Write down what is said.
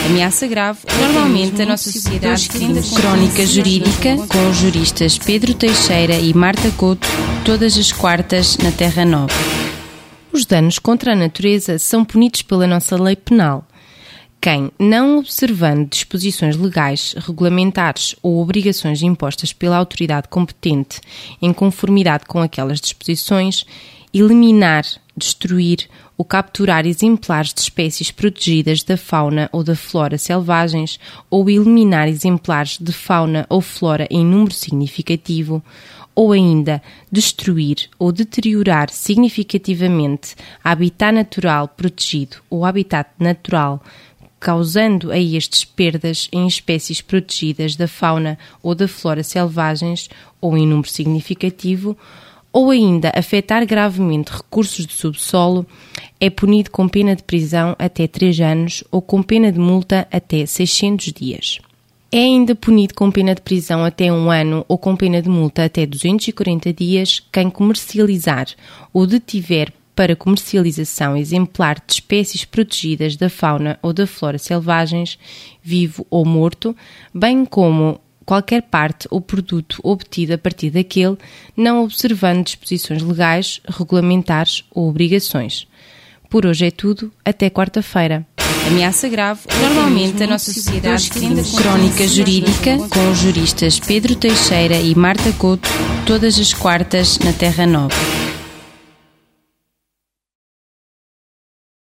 Ameaça grave, normalmente a nossa sociedade crónica jurídica, com os juristas Pedro Teixeira e Marta Couto, todas as quartas na Terra Nova. Os danos contra a natureza são punidos pela nossa lei penal. Quem, não observando disposições legais, regulamentares ou obrigações impostas pela autoridade competente em conformidade com aquelas disposições, eliminar, destruir ou capturar exemplares de espécies protegidas da fauna ou da flora selvagens ou eliminar exemplares de fauna ou flora em número significativo, ou ainda destruir ou deteriorar significativamente habitat natural protegido ou habitat natural, causando a estes perdas em espécies protegidas da fauna ou da flora selvagens ou em número significativo, ou ainda afetar gravemente recursos de subsolo, é punido com pena de prisão até 3 anos ou com pena de multa até 600 dias. É ainda punido com pena de prisão até 1 ano ou com pena de multa até 240 dias quem comercializar ou detiver para comercialização exemplar de espécies protegidas da fauna ou da flora selvagens, vivo ou morto, bem como qualquer parte ou produto obtido a partir daquele, não observando disposições legais, regulamentares ou obrigações. Por hoje é tudo, até quarta-feira. Ameaça grave, normalmente a nossa sociedade crónica jurídica, com os juristas Pedro Teixeira e Marta Couto, todas as quartas na Terra Nova.